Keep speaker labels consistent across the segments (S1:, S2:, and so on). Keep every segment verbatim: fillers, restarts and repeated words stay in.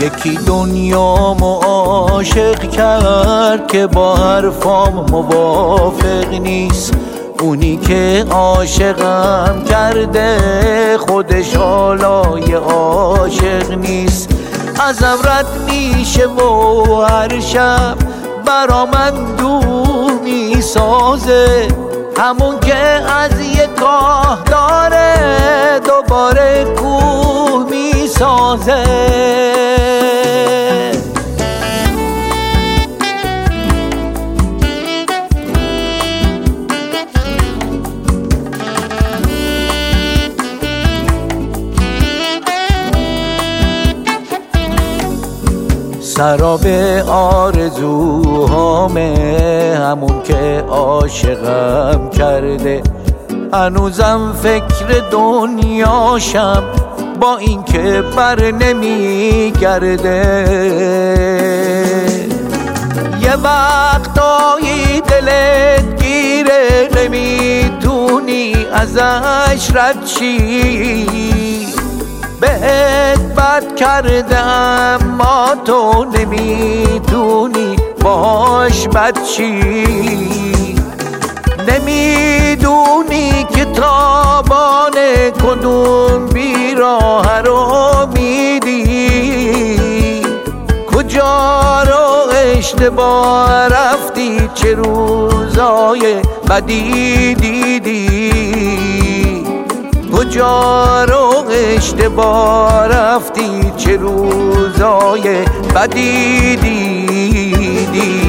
S1: یکی دنیامو عاشق کرد که با حرفام موافق نیست. اونی که عاشقم کرده خودش حالای عاشق نیست. ازم رد میشه و هر شب برا من دور میسازه، همون که از یک کاه داره دوباره کوه میسازه. سراب آرزوهامه همون که عاشقم کرده، هنوزم فکر دنیاشم با این که بر نمیگرده. یه وقتایی دلت گیره نمیتونی ازش رد شی، بهت بد کرده اما تو نمیتونی باش بد چی. نمیدونی که تابان کدوم بیراه رو میدی، کجا رو اشتباه رفتی، چه روزای بدی دیدی، کجا رو اشتباه رفتی، چه روزای بدی دیدی.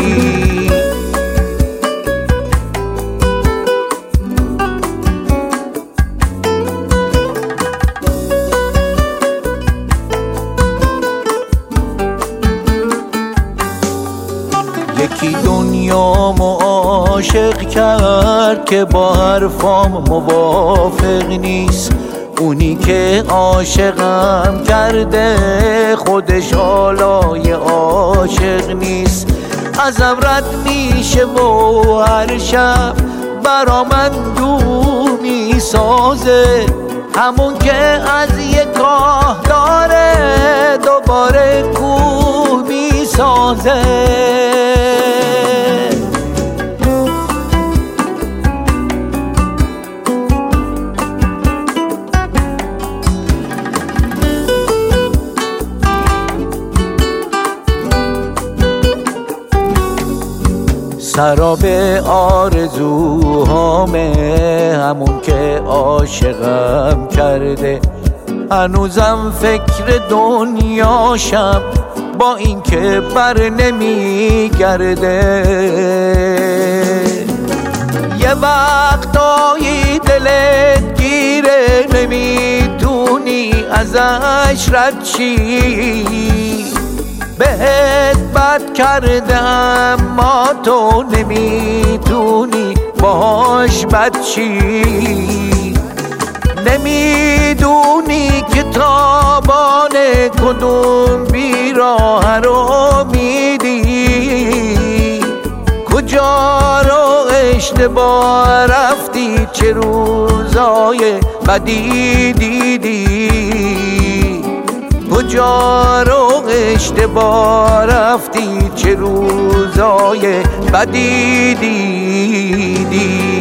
S1: یکی دنیامو عاشق کرد که با حرفام موافق نیست. اونی که عاشقم کرده خودش حالای عاشق نیست. ازم رد میشه و هر شب برا من دور میسازه، همون که از یک کاه داره دوباره کوه میسازه. سراب آرزوهامه همون که عاشقم کرده، هنوزم فکر دنیاشم با این که بر نمیگرده. یه وقتایی دلت گیره نمیتونی ازش رد شی، بهت بد کرده اما تو نمیتونی باش بد چی. نمیدونی که تابان کدوم بیراه رو میدی، کجا رو اشتباه رفتی، چه روزای بدی دیدی، کجا رو اشتباه رفتی، چه روزای بدی دیدی.